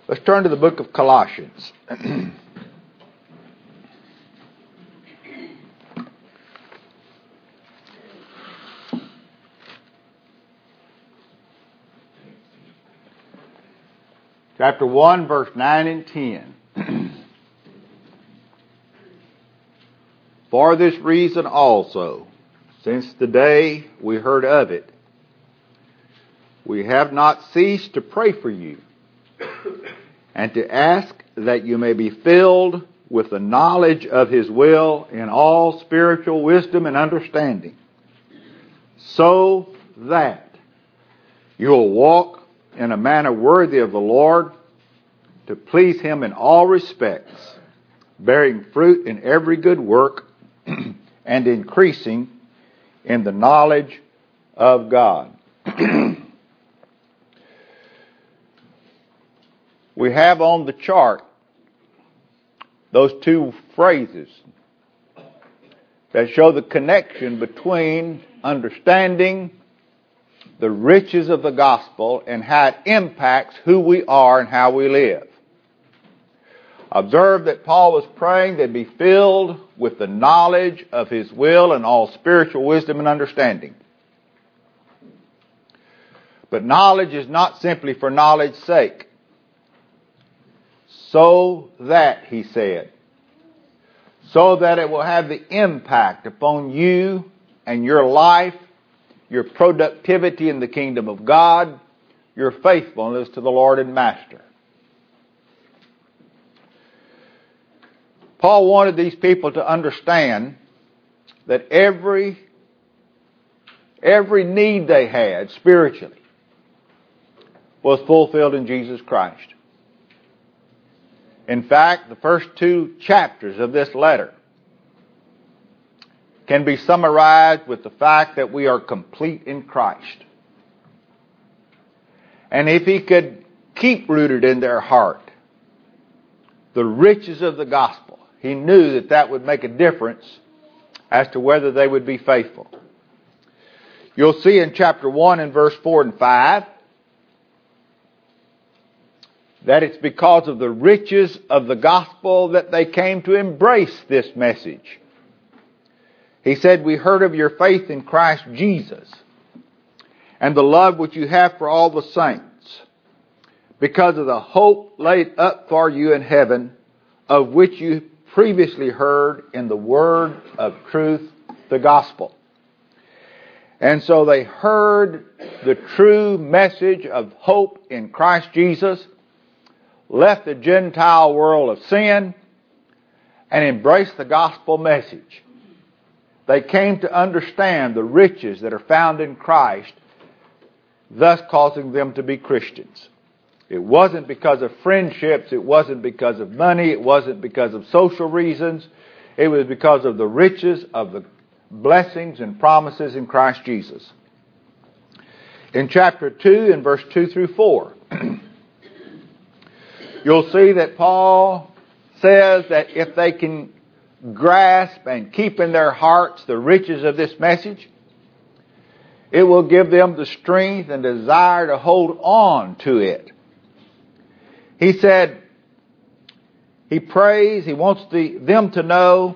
Let's turn to the book of Colossians. Chapter 1, verse 9 and 10. For this reason also, since the day we heard of it, we have not ceased to pray for you, and to ask that you may be filled with the knowledge of His will in all spiritual wisdom and understanding, so that you will walk in a manner worthy of the Lord, to please Him in all respects, bearing fruit in every good work, and increasing in the knowledge of God. We have on the chart those two phrases that show the connection between understanding the riches of the gospel and how it impacts who we are and how we live. Observe that Paul was praying they'd be filled with the knowledge of His will and all spiritual wisdom and understanding. But knowledge is not simply for knowledge's sake. So that, he said, so that it will have the impact upon you and your life, your productivity in the kingdom of God, your faithfulness to the Lord and Master. Paul wanted these people to understand that every need they had spiritually was fulfilled in Jesus Christ. In fact, the first two chapters of this letter can be summarized with the fact that we are complete in Christ. And if He could keep rooted in their heart the riches of the gospel, He knew that that would make a difference as to whether they would be faithful. You'll see in chapter 1 and verse 4 and 5 that it's because of the riches of the gospel that they came to embrace this message. He said, we heard of your faith in Christ Jesus and the love which you have for all the saints, because of the hope laid up for you in heaven, of which you previously heard in the word of truth, the gospel. And so they heard the true message of hope in Christ Jesus, left the Gentile world of sin, and embraced the gospel message. They came to understand the riches that are found in Christ, thus causing them to be Christians. It wasn't because of friendships, it wasn't because of money, it wasn't because of social reasons. It was because of the riches of the blessings and promises in Christ Jesus. In chapter 2, in verse 2 through 4, you'll see that Paul says that if they can grasp and keep in their hearts the riches of this message, it will give them the strength and desire to hold on to it. He said, he prays, he wants them to know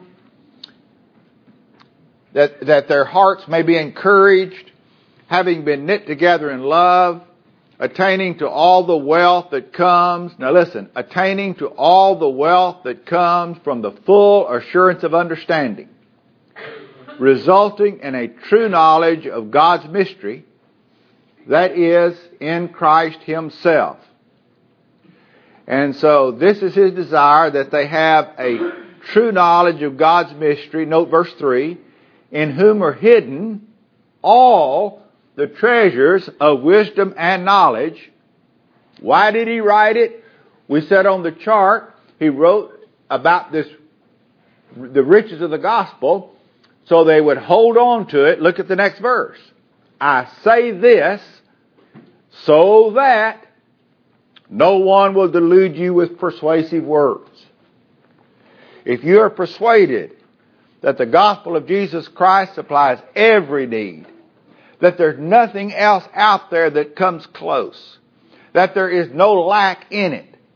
that their hearts may be encouraged, having been knit together in love, attaining to all the wealth that comes. Now listen, attaining to all the wealth that comes from the full assurance of understanding, resulting in a true knowledge of God's mystery, that is, in Christ Himself. And so this is his desire, that they have a true knowledge of God's mystery. Note verse 3, in whom are hidden all the treasures of wisdom and knowledge. Why did he write it? We said on the chart, he wrote about the riches of the gospel, so they would hold on to it. Look at the next verse. I say this so that no one will delude you with persuasive words. If you are persuaded that the gospel of Jesus Christ supplies every need, that there's nothing else out there that comes close, that there is no lack in it,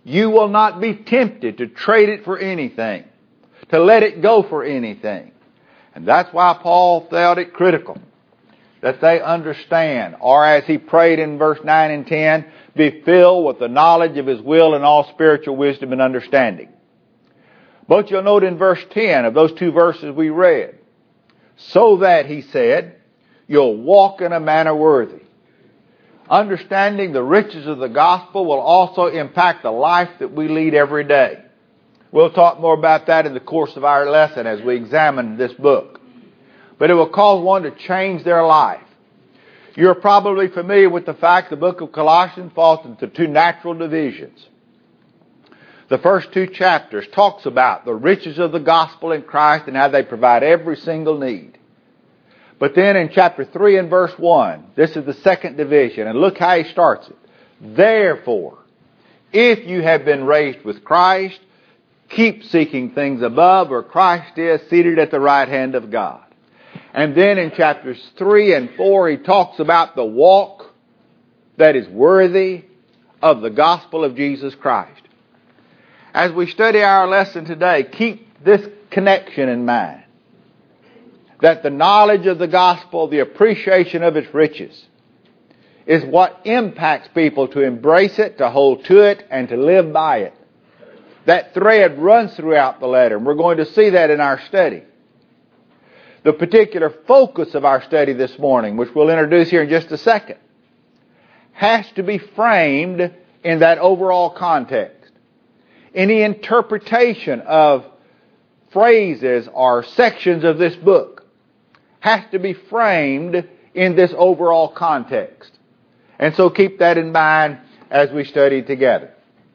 You will not be tempted to trade it for anything, to let it go for anything. And that's why Paul felt it critical that they understand, or as he prayed in verse 9 and 10, be filled with the knowledge of His will and all spiritual wisdom and understanding. But you'll note in verse 10 of those two verses we read, so that, he said, you'll walk in a manner worthy. Understanding the riches of the gospel will also impact the life that we lead every day. We'll talk more about that in the course of our lesson as we examine this book. But it will cause one to change their life. You're probably familiar with the fact the book of Colossians falls into two natural divisions. The first two chapters talks about the riches of the gospel in Christ and how they provide every single need. But then in chapter 3 and verse 1, this is the second division, and look how he starts it. Therefore, if you have been raised with Christ, keep seeking things above where Christ is seated at the right hand of God. And then in chapters 3 and 4, he talks about the walk that is worthy of the gospel of Jesus Christ. As we study our lesson today, keep this connection in mind. That the knowledge of the gospel, the appreciation of its riches, is what impacts people to embrace it, to hold to it, and to live by it. That thread runs throughout the letter, and we're going to see that in our study. The particular focus of our study this morning, which we'll introduce here in just a second, has to be framed in that overall context. Any interpretation of phrases or sections of this book has to be framed in this overall context. And so keep that in mind as we study together.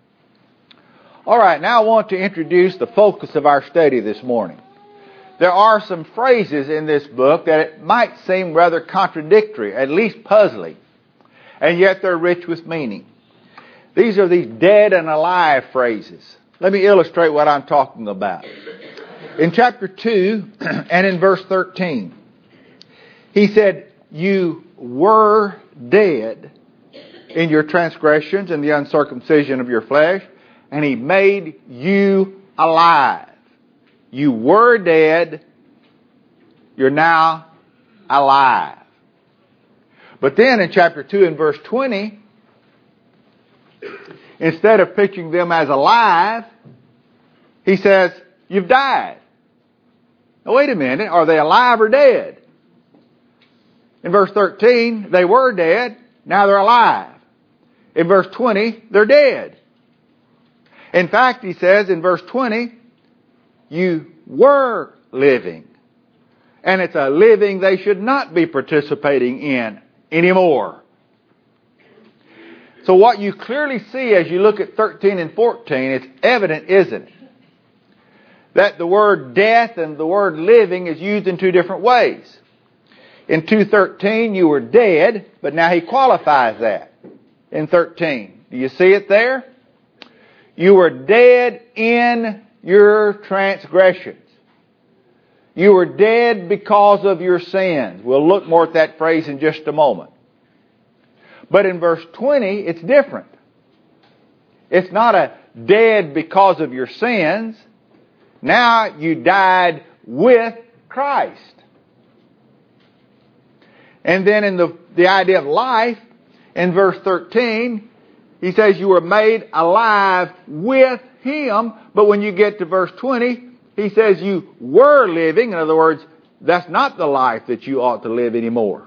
All right, now I want to introduce the focus of our study this morning. There are some phrases in this book that it might seem rather contradictory, at least puzzling, and yet they're rich with meaning. These are these dead and alive phrases. Let me illustrate what I'm talking about. In chapter 2 and in verse 13, he said, you were dead in your transgressions and the uncircumcision of your flesh, and He made you alive. You were dead, you're now alive. But then in chapter 2 and verse 20, instead of picturing them as alive, he says, you've died. Now wait a minute, are they alive or dead? In verse 13, they were dead, now they're alive. In verse 20, they're dead. In fact, he says in verse 20, you were living. And it's a living they should not be participating in anymore. So what you clearly see as you look at 13 and 14, it's evident, isn't it? That the word death and the word living is used in two different ways. In 2:13, you were dead, but now he qualifies that in 13. Do you see it there? You were dead in your transgressions. You were dead because of your sins. We'll look more at that phrase in just a moment. But in verse 20, it's different. It's not a dead because of your sins. Now you died with Christ. And then in the idea of life, in verse 13, he says you were made alive with Him. But when you get to verse 20, he says you were living. In other words, that's not the life that you ought to live anymore.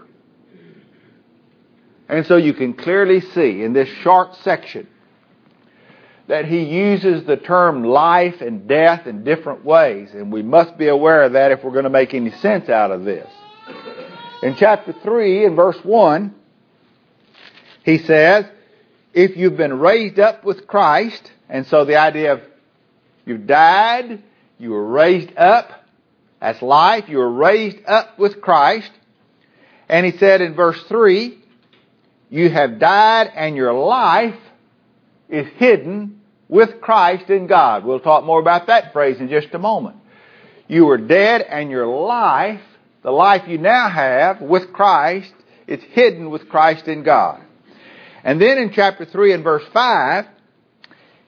And so you can clearly see in this short section that he uses the term life and death in different ways. And we must be aware of that if we're going to make any sense out of this. In chapter 3, in verse 1, he says, if you've been raised up with Christ, and so the idea of you died, you were raised up, that's life, you were raised up with Christ. And he said in verse 3, you have died and your life is hidden with Christ in God. We'll talk more about that phrase in just a moment. You were dead and your life, the life you now have with Christ, is hidden with Christ in God. And then in chapter 3 and verse 5,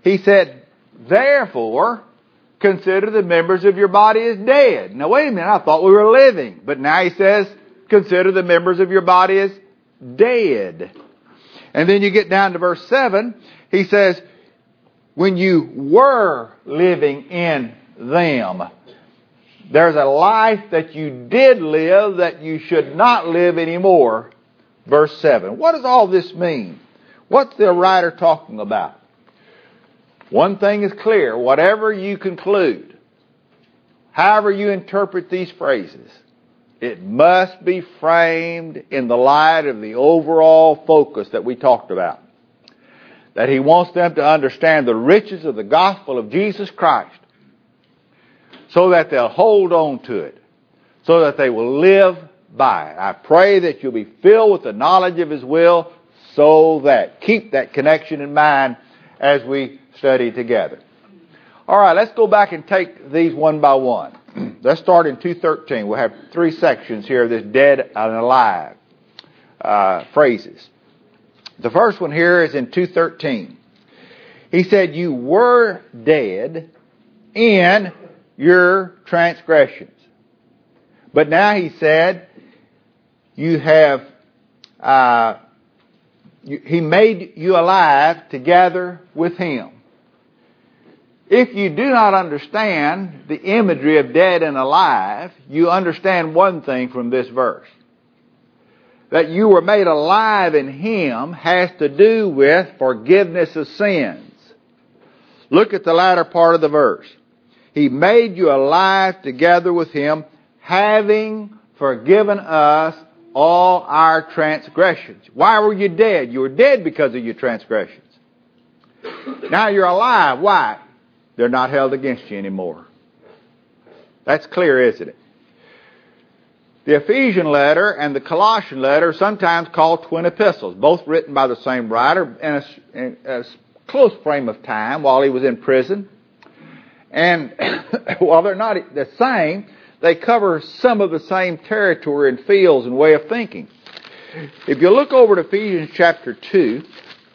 he said, therefore, consider the members of your body as dead. Now wait a minute, I thought we were living. But now he says, consider the members of your body as dead. And then you get down to verse 7, he says, when you were living in them, there's a life that you did live that you should not live anymore. Verse 7. What does all this mean? What's the writer talking about? One thing is clear. Whatever you conclude, however you interpret these phrases, it must be framed in the light of the overall focus that we talked about. That he wants them to understand the riches of the gospel of Jesus Christ, so that they'll hold on to it, so that they will live by it. I pray that you'll be filled with the knowledge of His will, so that, keep that connection in mind as we study together. All right, let's go back and take these one by one. Let's start in 2:13. We'll have 3 sections here of this dead and alive phrases. The first one here is in 2:13. He said, you were dead in your transgressions. But now he said, you have, he made you alive together with Him. If you do not understand the imagery of dead and alive, you understand one thing from this verse. That you were made alive in Him has to do with forgiveness of sins. Look at the latter part of the verse. He made you alive together with Him, having forgiven us all our transgressions. Why were you dead? You were dead because of your transgressions. Now you're alive. Why? They're not held against you anymore. That's clear, isn't it? The Ephesian letter and the Colossian letter are sometimes called twin epistles, both written by the same writer in a close frame of time while he was in prison. And while they're not the same, they cover some of the same territory and fields and way of thinking. If you look over to Ephesians chapter 2,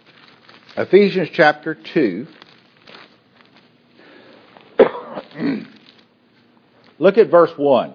look at verse 1.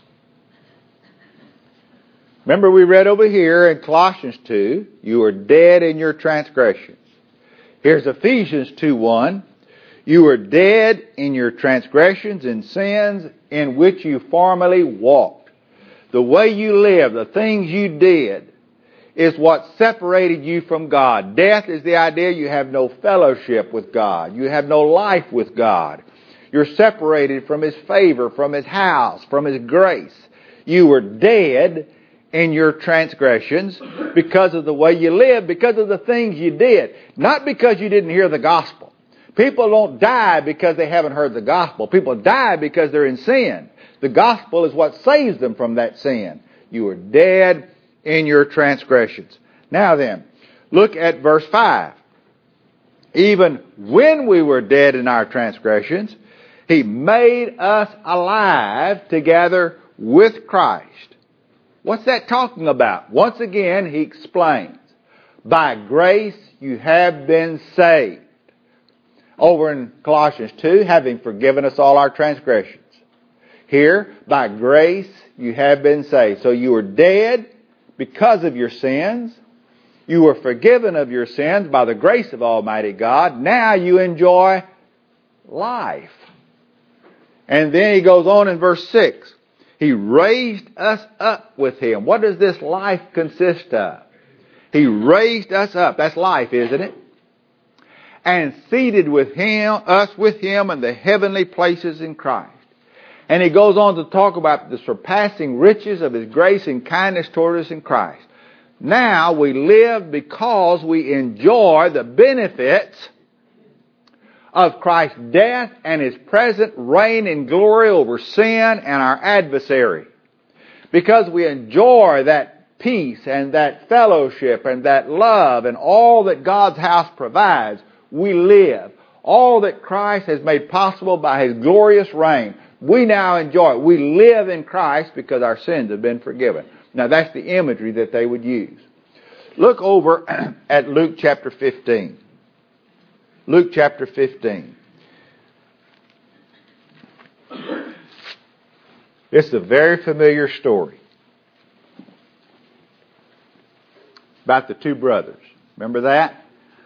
Remember we read over here in Colossians 2, you are dead in your transgressions. Here's Ephesians 2:1. You were dead in your transgressions and sins in which you formerly walked. The way you lived, the things you did, is what separated you from God. Death is the idea you have no fellowship with God. You have no life with God. You're separated from His favor, from His house, from His grace. You were dead in your transgressions because of the way you lived, because of the things you did. Not because you didn't hear the gospel. People don't die because they haven't heard the gospel. People die because they're in sin. The gospel is what saves them from that sin. You were dead in your transgressions. Now then, look at verse 5. Even when we were dead in our transgressions, He made us alive together with Christ. What's that talking about? Once again, he explains. By grace you have been saved. Over in Colossians 2, having forgiven us all our transgressions. Here, by grace you have been saved. So you were dead because of your sins. You were forgiven of your sins by the grace of Almighty God. Now you enjoy life. And then he goes on in verse 6. He raised us up with Him. What does this life consist of? He raised us up. That's life, isn't it? And seated with Him, us with Him in the heavenly places in Christ. And he goes on to talk about the surpassing riches of His grace and kindness toward us in Christ. Now we live because we enjoy the benefits of Christ's death and His present reign and glory over sin and our adversary. Because we enjoy that peace and that fellowship and that love and all that God's house provides, we live. All that Christ has made possible by His glorious reign, we now enjoy it. We live in Christ because our sins have been forgiven. Now that's the imagery that they would use. Look over at Luke chapter 15. Luke chapter 15. It's a very familiar story about the two brothers. Remember that?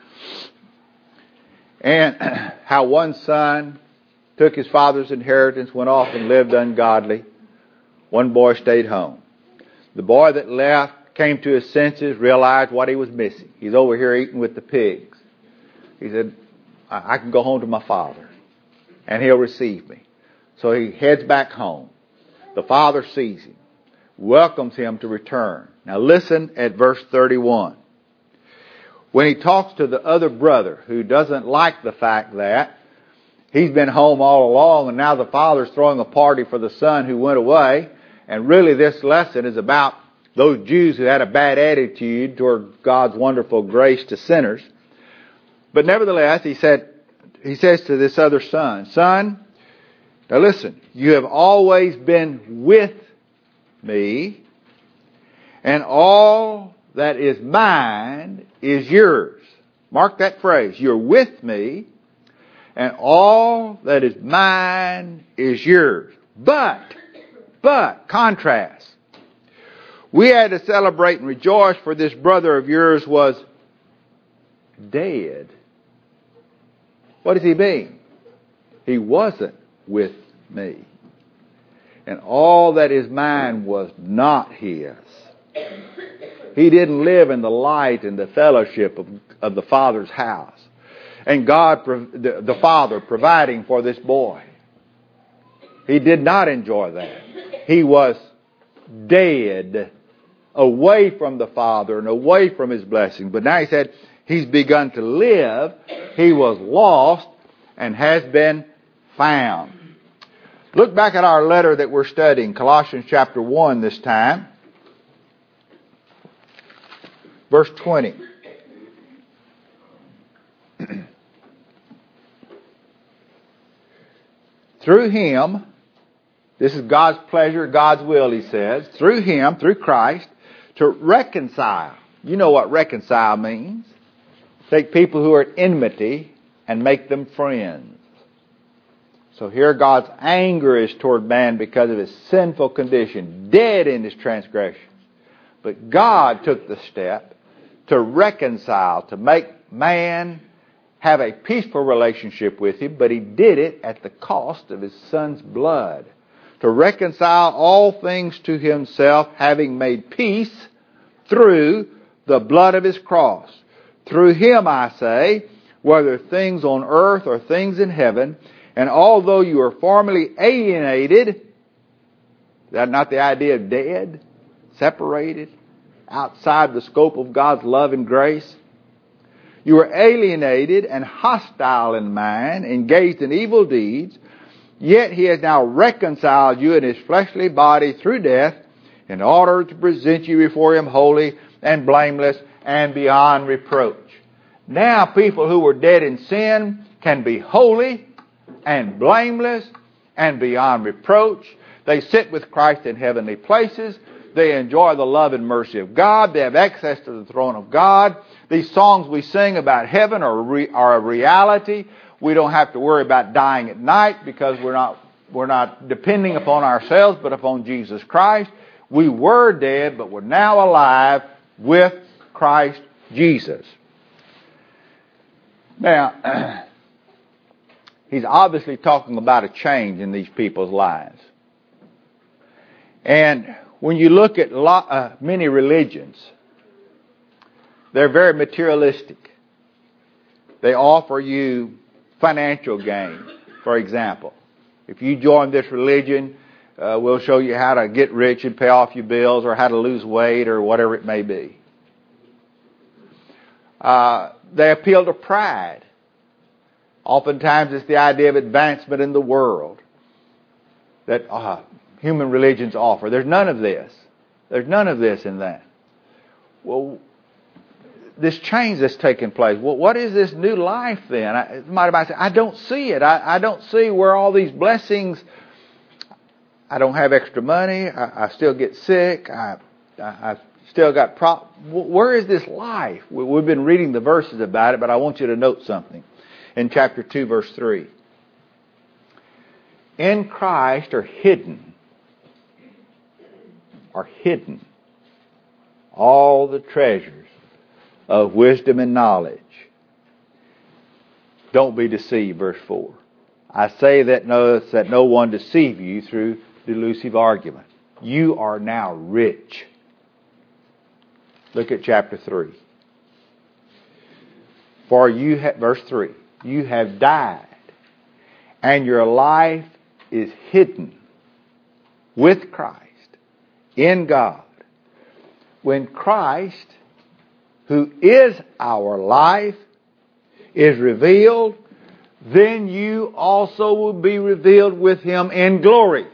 And how one son took his father's inheritance, went off and lived ungodly. One boy stayed home. The boy that left came to his senses, realized what he was missing. He's over here eating with the pigs. He said, I can go home to my father, and he'll receive me. So he heads back home. The father sees him, welcomes him to return. Now listen at verse 31. When he talks to the other brother who doesn't like the fact that he's been home all along and now the father's throwing a party for the son who went away, and really this lesson is about those Jews who had a bad attitude toward God's wonderful grace to sinners. But nevertheless, he says to this other son, Son, now listen, you have always been with me, and all that is mine is yours. Mark that phrase. You're with me, and all that is mine is yours. But, contrast. We had to celebrate and rejoice, for this brother of yours was dead. What does he mean? He wasn't with me. And all that is mine was not his. He didn't live in the light and the fellowship of the Father's house. And God, the Father, providing for this boy. He did not enjoy that. He was dead, away from the Father and away from His blessing. But now he said he's begun to live. He was lost and has been found. Look back at our letter that we're studying, Colossians chapter 1 this time. Verse 20. Through Him, this is God's pleasure, God's will, he says, through Him, through Christ, to reconcile. You know what reconcile means. Take people who are at enmity and make them friends. So here God's anger is toward man because of his sinful condition, dead in his transgressions. But God took the step to reconcile, to make man have a peaceful relationship with Him, but He did it at the cost of His Son's blood. To reconcile all things to Himself, having made peace through the blood of His cross. Through Him, I say, whether things on earth or things in heaven, and although you were formerly alienated, is that not the idea of dead, separated, outside the scope of God's love and grace? You were alienated and hostile in mind, engaged in evil deeds, yet He has now reconciled you in His fleshly body through death, in order to present you before Him holy and blameless and beyond reproach. Now people who were dead in sin can be holy and blameless and beyond reproach. They sit with Christ in heavenly places. They enjoy the love and mercy of God. They have access to the throne of God. These songs we sing about heaven are a reality. We don't have to worry about dying at night because we're not depending upon ourselves but upon Jesus Christ. We were dead, but we're now alive with Christ Jesus. Now, he's obviously talking about a change in these people's lives. And when you look at many religions, they're very materialistic. They offer you financial gain. For example, if you join this religion, we'll show you how to get rich and pay off your bills, or how to lose weight, or whatever it may be. They appeal to pride. Oftentimes it's the idea of advancement in the world that human religions offer. There's none of this. There's none of this in that. Well, this change that's taking place, well, what is this new life then? Somebody might say, I don't see it. I don't see where all these blessings, I don't have extra money, I still get sick, I still got where is this life? We've been reading the verses about it, but I want you to note something. in chapter 2, verse 3. In Christ are hidden all the treasures of wisdom and knowledge. Don't be deceived, verse 4. I say that no one deceive you through delusive argument. You are now rich. Look at chapter 3. For you have, verse 3, you have died, and your life is hidden with Christ in God. When Christ, who is our life, is revealed, then you also will be revealed with Him in glory.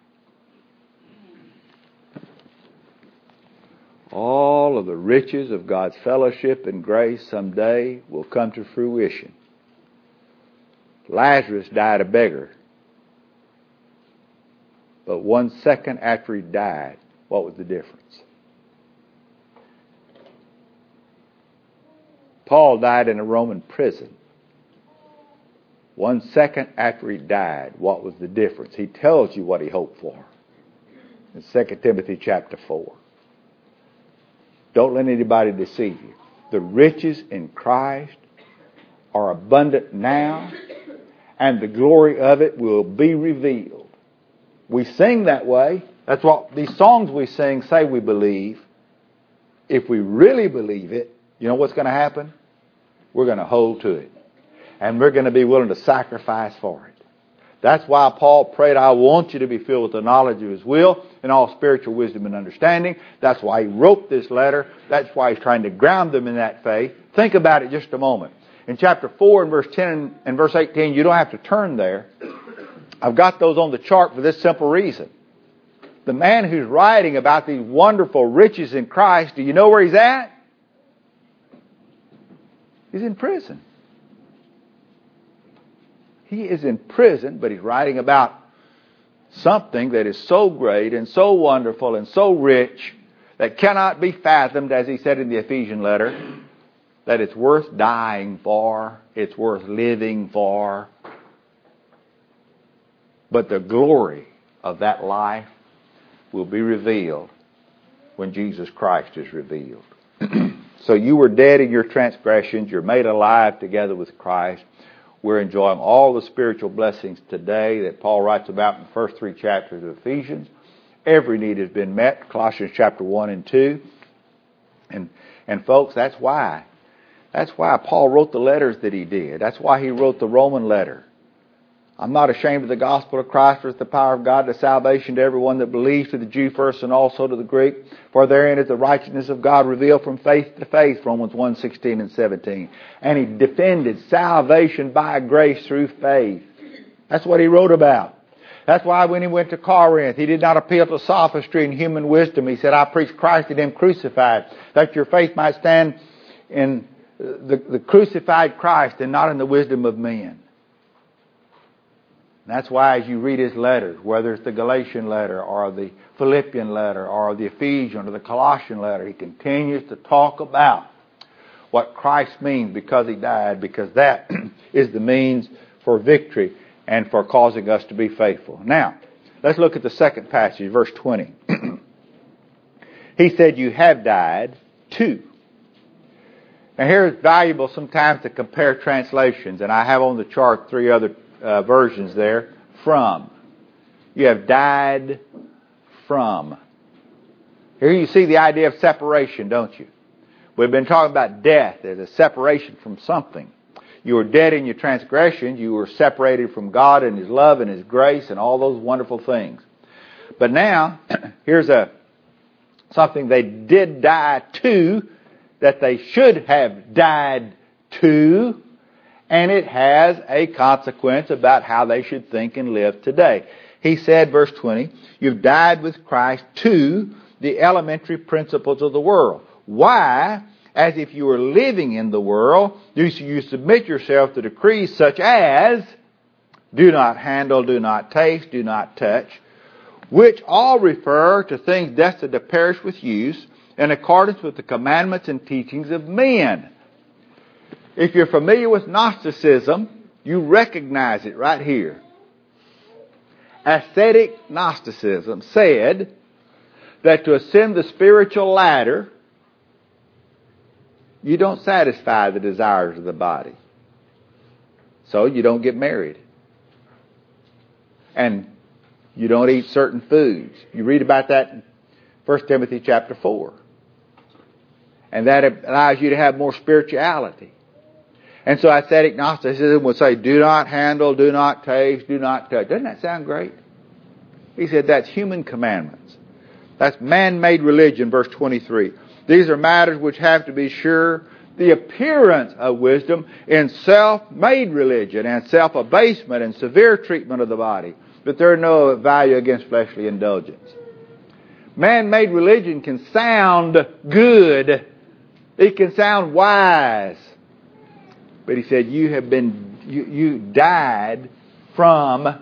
All of the riches of God's fellowship and grace someday will come to fruition. Lazarus died a beggar. But 1 second after he died, what was the difference? Paul died in a Roman prison. 1 second after he died, what was the difference? He tells you what he hoped for in 2 Timothy chapter 4. Don't let anybody deceive you. The riches in Christ are abundant now, and the glory of it will be revealed. We sing that way. That's what these songs we sing say we believe. If we really believe it, you know what's going to happen? We're going to hold to it. And we're going to be willing to sacrifice for it. That's why Paul prayed, I want you to be filled with the knowledge of His will and all spiritual wisdom and understanding. That's why he wrote this letter. That's why he's trying to ground them in that faith. Think about it just a moment. In chapter 4 and verse 10 and verse 18, you don't have to turn there. I've got those on the chart for this simple reason. The man who's writing about these wonderful riches in Christ, do you know where he's at? He's in prison. He is in prison, but he's writing about something that is so great and so wonderful and so rich that cannot be fathomed, as he said in the Ephesian letter, that it's worth dying for, it's worth living for. But the glory of that life will be revealed when Jesus Christ is revealed. So you were dead in your transgressions. You're made alive together with Christ. We're enjoying all the spiritual blessings today that Paul writes about in the first 3 chapters of Ephesians. Every need has been met, Colossians chapter 1 and 2. And folks, that's why Paul wrote the letters that he did. That's why he wrote the Roman letter. I'm not ashamed of the gospel of Christ, for it's the power of God to salvation to everyone that believes, to the Jew first and also to the Greek. For therein is the righteousness of God revealed from faith to faith, Romans 1:16 and 17. And he defended salvation by grace through faith. That's what he wrote about. That's why when he went to Corinth, he did not appeal to sophistry and human wisdom. He said, I preach Christ and Him crucified, that your faith might stand in the crucified Christ and not in the wisdom of men. That's why as you read his letters, whether it's the Galatian letter or the Philippian letter or the Ephesian or the Colossian letter, he continues to talk about what Christ means because He died, because that is the means for victory and for causing us to be faithful. Now, let's look at the second passage, verse 20. He said, you have died too. Now here it's valuable sometimes to compare translations, and I have on the chart 3 other versions there. From. You have died from. Here you see the idea of separation, don't you? We've been talking about death as a separation from something. You were dead in your transgressions. You were separated from God and His love and His grace and all those wonderful things. But now, here's something they did die to, that they should have died to. And it has a consequence about how they should think and live today. He said, verse 20, you've died with Christ to the elementary principles of the world. Why? As if you were living in the world, you submit yourself to decrees such as, do not handle, do not taste, do not touch, which all refer to things destined to perish with use in accordance with the commandments and teachings of men. If you're familiar with Gnosticism, you recognize it right here. Ascetic Gnosticism said that to ascend the spiritual ladder, you don't satisfy the desires of the body. So you don't get married. And you don't eat certain foods. You read about that in 1 Timothy chapter 4. And that allows you to have more spirituality. And so ascetic Gnosticism would say, do not handle, do not taste, do not touch. Doesn't that sound great? He said that's human commandments. That's man-made religion, verse 23. These are matters which have to be sure the appearance of wisdom in self-made religion and self-abasement and severe treatment of the body. But there are no value against fleshly indulgence. Man-made religion can sound good. It can sound wise. But he said, you died from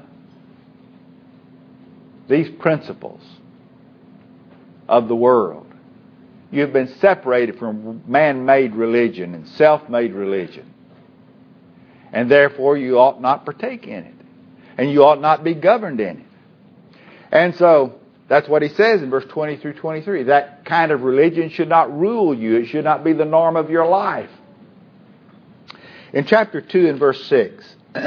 these principles of the world. You've been separated from man-made religion and self-made religion. And therefore you ought not partake in it. And you ought not be governed in it. And so, that's what he says in verse 20 through 23. That kind of religion should not rule you. It should not be the norm of your life. In chapter 2 and verse 6,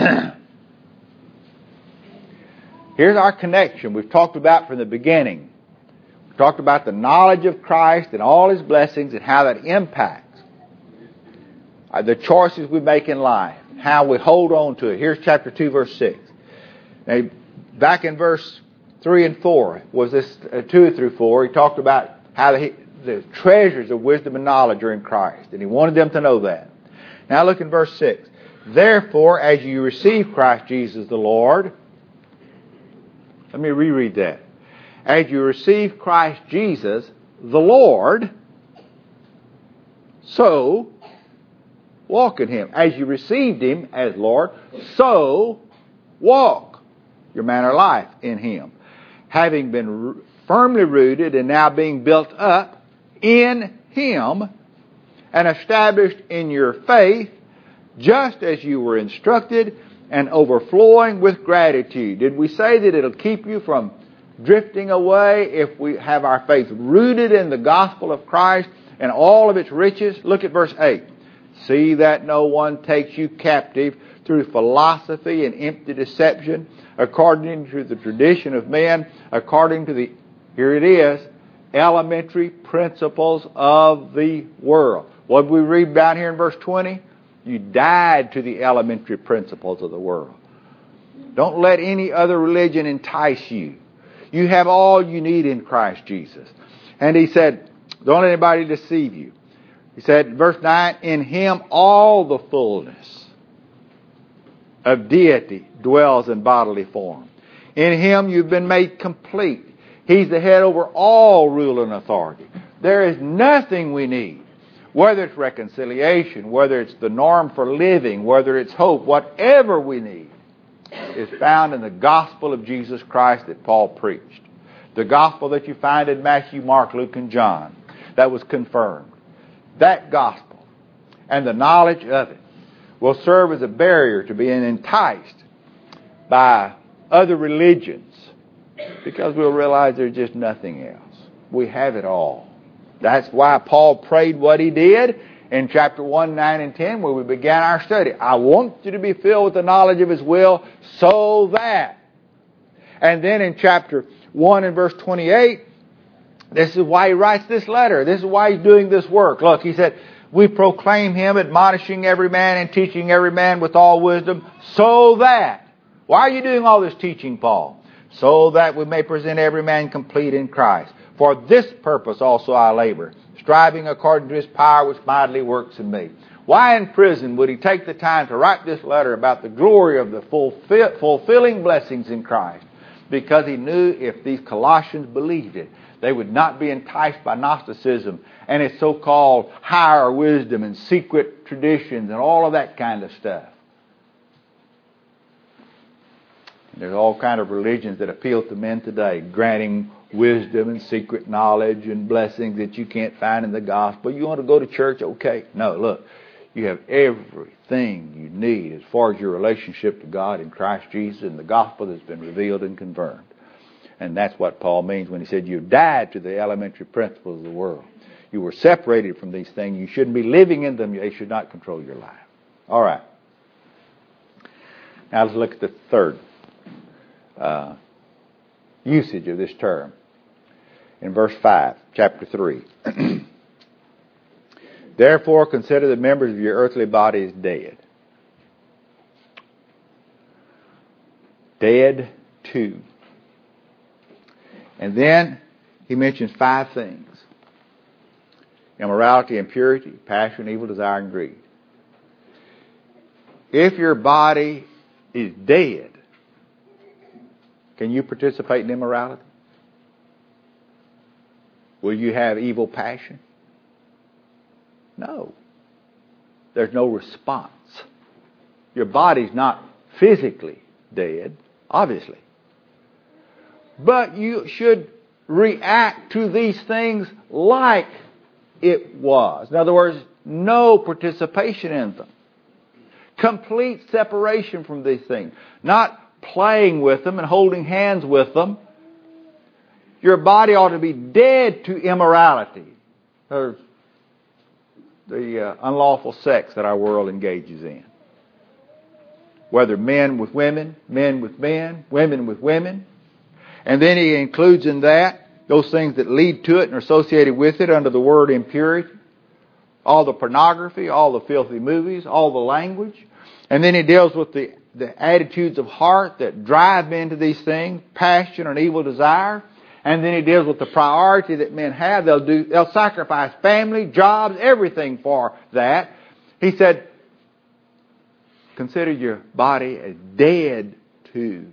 here's our connection we've talked about from the beginning. We've talked about the knowledge of Christ and all His blessings and how that impacts the choices we make in life, how we hold on to it. Here's chapter 2, verse 6. Now, back in verse 3 and 4, was this 2 through 4, he talked about how the treasures of wisdom and knowledge are in Christ, and he wanted them to know that. Now look in verse 6. Therefore, as you receive Christ Jesus the Lord, let me reread that. As you receive Christ Jesus the Lord, so walk in Him. As you received Him as Lord, so walk your manner of life in Him. Having been firmly rooted and now being built up in Him and established in your faith, just as you were instructed, and overflowing with gratitude. Did we say that it'll keep you from drifting away if we have our faith rooted in the gospel of Christ and all of its riches? Look at verse 8. See that no one takes you captive through philosophy and empty deception, according to the tradition of men, according to the, here it is, elementary principles of the world. What did we read down here in verse 20? You died to the elementary principles of the world. Don't let any other religion entice you. You have all you need in Christ Jesus. And he said, don't let anybody deceive you. He said, verse 9, in Him all the fullness of deity dwells in bodily form. In Him you've been made complete. He's the head over all rule and authority. There is nothing we need, whether it's reconciliation, whether it's the norm for living, whether it's hope, whatever we need is found in the gospel of Jesus Christ that Paul preached. The gospel that you find in Matthew, Mark, Luke, and John that was confirmed. That gospel and the knowledge of it will serve as a barrier to being enticed by other religions, because we'll realize there's just nothing else. We have it all. That's why Paul prayed what he did in chapter 1, 9, and 10, where we began our study. I want you to be filled with the knowledge of His will, so that. And then in chapter 1 and verse 28, this is why he writes this letter. This is why he's doing this work. Look, he said, we proclaim Him, admonishing every man and teaching every man with all wisdom, so that. Why are you doing all this teaching, Paul? So that we may present every man complete in Christ. For this purpose also I labor, striving according to His power which mightily works in me. Why in prison would he take the time to write this letter about the glory of the fulfilling blessings in Christ? Because he knew if these Colossians believed it, they would not be enticed by Gnosticism and its so-called higher wisdom and secret traditions and all of that kind of stuff. There's all kind of religions that appeal to men today, granting wisdom and secret knowledge and blessings that you can't find in the gospel. You want to go to church? Okay. No, look. You have everything you need as far as your relationship to God in Christ Jesus and the gospel that's been revealed and confirmed. And that's what Paul means when he said you died to the elementary principles of the world. You were separated from these things. You shouldn't be living in them. They should not control your life. All right. Now let's look at the third usage of this term. In verse 5, chapter 3. Therefore, consider the members of your earthly body as dead. Dead to. And then he mentions 5 things. Immorality, impurity, passion, evil desire, and greed. If your body is dead, can you participate in immorality? Will you have evil passion? No. There's no response. Your body's not physically dead, obviously. But you should react to these things like it was. In other words, no participation in them. Complete separation from these things. Not playing with them and holding hands with them. Your body ought to be dead to immorality. Or the unlawful sex that our world engages in. Whether men with women, men with men, women with women. And then he includes in that those things that lead to it and are associated with it under the word impurity. All the pornography, all the filthy movies, all the language. And then he deals with the attitudes of heart that drive men to these things, passion and evil desire. And then he deals with the priority that men have. They'll sacrifice family, jobs, everything for that. He said, consider your body as dead to.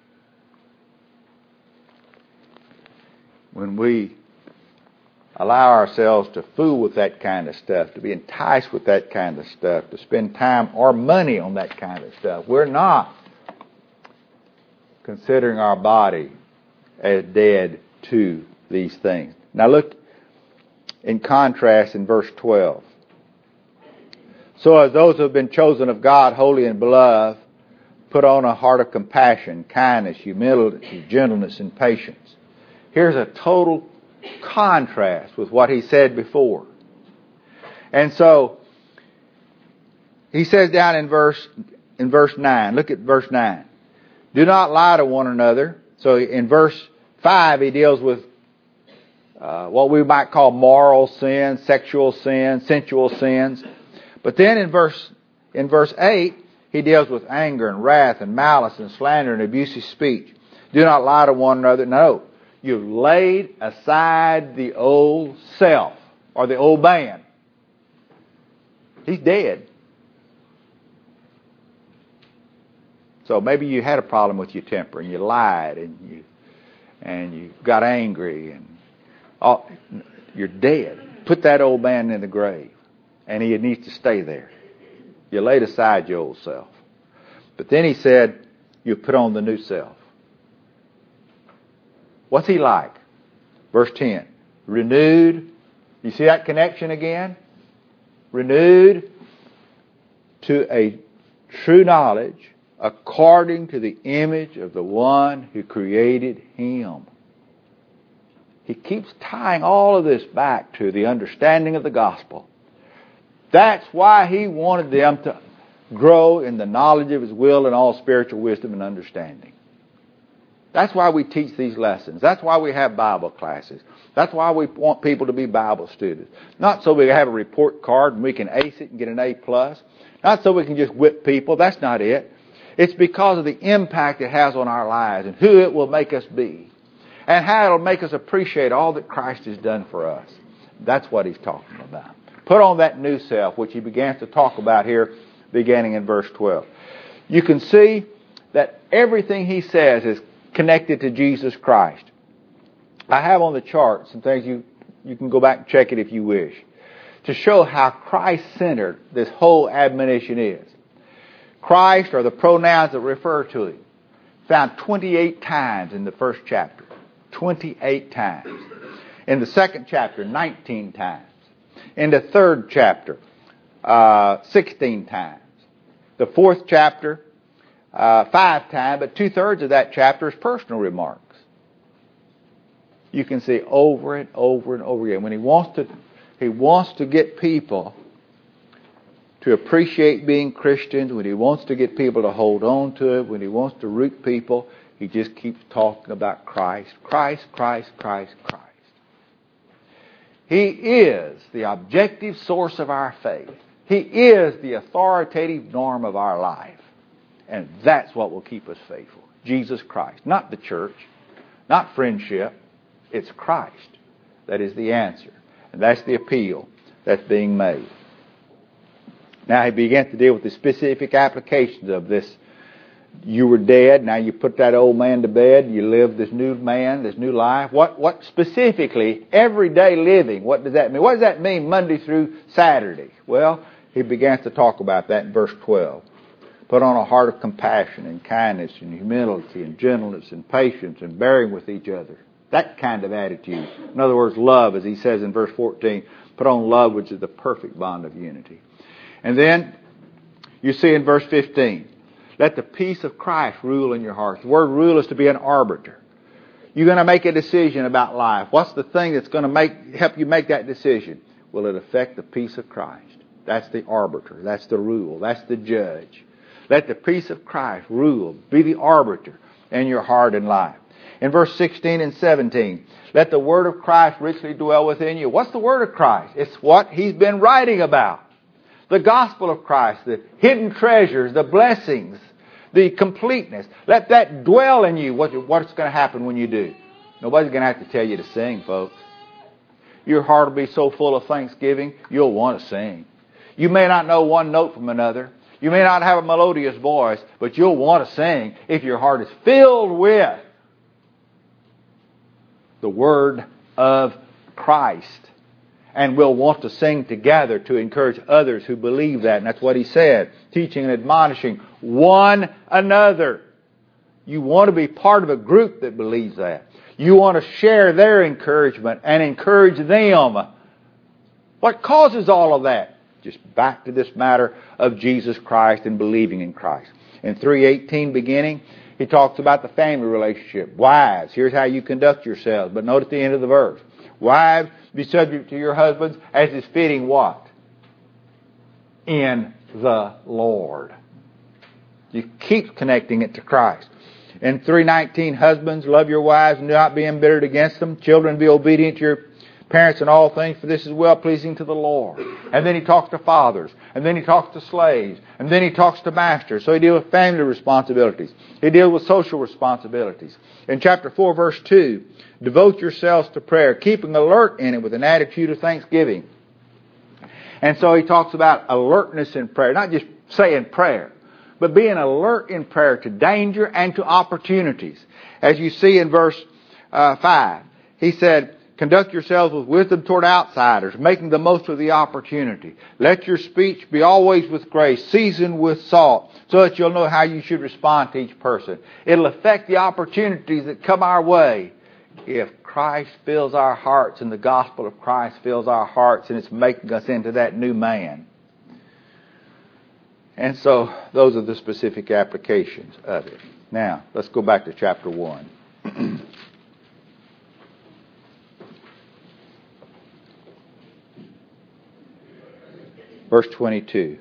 When we allow ourselves to fool with that kind of stuff, to be enticed with that kind of stuff, to spend time or money on that kind of stuff, we're not considering our body as dead to these things. Now look in contrast in verse 12. So as those who have been chosen of God, holy and beloved, put on a heart of compassion, kindness, humility, gentleness, and patience. Here's a total contrast with what he said before. And so he says down in verse 9, look at verse 9. Do not lie to one another. So in verse 5 he deals with what we might call moral sins, sexual sins, sensual sins. But then in verse 8 he deals with anger and wrath and malice and slander and abusive speech. Do not lie to one another. No. You've laid aside the old self, or the old man. He's dead. So maybe you had a problem with your temper, and you lied, and you got angry, and you're dead. Put that old man in the grave, and he needs to stay there. You laid aside your old self. But then he said, you put on the new self. What's he like? Verse 10. Renewed. You see that connection again? Renewed to a true knowledge according to the image of the one who created him. He keeps tying all of this back to the understanding of the gospel. That's why he wanted them to grow in the knowledge of his will and all spiritual wisdom and understanding. That's why we teach these lessons. That's why we have Bible classes. That's why we want people to be Bible students. Not so we have a report card and we can ace it and get an A+. Not so we can just whip people. That's not it. It's because of the impact it has on our lives and who it will make us be. And how it will make us appreciate all that Christ has done for us. That's what he's talking about. Put on that new self, which he begins to talk about here, beginning in verse 12. You can see that everything he says is connected to Jesus Christ. I have on the chart some things you can go back and check it if you wish, to show how Christ-centered this whole admonition is. Christ, or the pronouns that refer to him, found 28 times in the first chapter. 28 times. In the second chapter, 19 times. In the third chapter, 16 times. The 4th chapter, 5 times, but 2/3 of that chapter is personal remarks. You can see over and over and over again. When he wants to get people to appreciate being Christians, when he wants to get people to hold on to it, when he wants to root people, he just keeps talking about Christ, Christ, Christ, Christ, Christ. He is the objective source of our faith. He is the authoritative norm of our life. And that's what will keep us faithful. Jesus Christ. Not the church, not friendship. It's Christ. That is the answer. And that's the appeal that's being made. Now he begins to deal with the specific applications of this. You were dead, now you put that old man to bed, you live this new man, this new life. What specifically, everyday living, what does that mean? What does that mean Monday through Saturday? Well, he begins to talk about that in verse 12. Put on a heart of compassion and kindness and humility and gentleness and patience and bearing with each other. That kind of attitude. In other words, love, as he says in verse 14. Put on love, which is the perfect bond of unity. And then you see in verse 15, let the peace of Christ rule in your hearts. The word rule is to be an arbiter. You're going to make a decision about life. What's the thing that's going to help you make that decision? Will it affect the peace of Christ? That's the arbiter. That's the rule. That's the judge. Let the peace of Christ rule. Be the arbiter in your heart and life. In verse 16 and 17, let the word of Christ richly dwell within you. What's the word of Christ? It's what he's been writing about. The gospel of Christ, the hidden treasures, the blessings, the completeness. Let that dwell in you. What's going to happen when you do? Nobody's going to have to tell you to sing, folks. Your heart will be so full of thanksgiving, you'll want to sing. You may not know one note from another. You may not have a melodious voice, but you'll want to sing if your heart is filled with the Word of Christ. And we'll want to sing together to encourage others who believe that. And that's what he said. Teaching and admonishing one another. You want to be part of a group that believes that. You want to share their encouragement and encourage them. What causes all of that? Just back to this matter of Jesus Christ and believing in Christ. In 3:18 beginning, he talks about the family relationship. Wives, here's how you conduct yourselves. But note at the end of the verse. Wives, be subject to your husbands as is fitting what? In the Lord. You keep connecting it to Christ. In 3:19, husbands, love your wives and do not be embittered against them. Children, be obedient to your parents in all things, for this is well-pleasing to the Lord. And then he talks to fathers. And then he talks to slaves. And then he talks to masters. So he deals with family responsibilities. He deals with social responsibilities. In chapter 4, verse 2, devote yourselves to prayer, keeping alert in it with an attitude of thanksgiving. And so he talks about alertness in prayer. Not just saying prayer, but being alert in prayer to danger and to opportunities. As you see in verse 5, he said, conduct yourselves with wisdom toward outsiders, making the most of the opportunity. Let your speech be always with grace, seasoned with salt, so that you'll know how you should respond to each person. It'll affect the opportunities that come our way if Christ fills our hearts and the gospel of Christ fills our hearts and it's making us into that new man. And so those are the specific applications of it. Now, let's go back to chapter 1. Verse 22.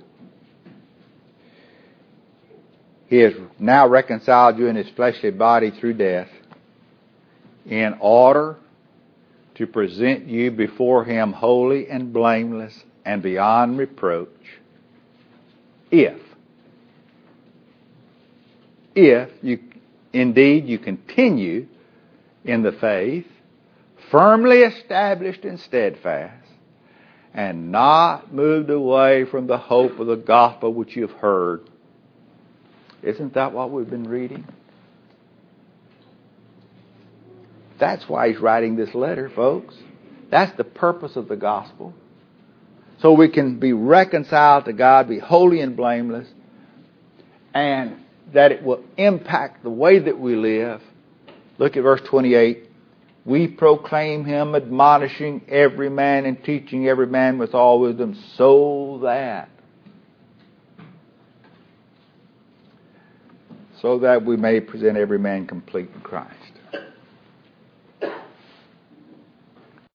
He has now reconciled you in his fleshly body through death in order to present you before him holy and blameless and beyond reproach. If you indeed you continue in the faith, firmly established and steadfast, and not moved away from the hope of the gospel which you've heard. Isn't that what we've been reading? That's why he's writing this letter, folks. That's the purpose of the gospel. So we can be reconciled to God, be holy and blameless, and that it will impact the way that we live. Look at verse 28. We proclaim him, admonishing every man and teaching every man with all wisdom, so that we may present every man complete in Christ.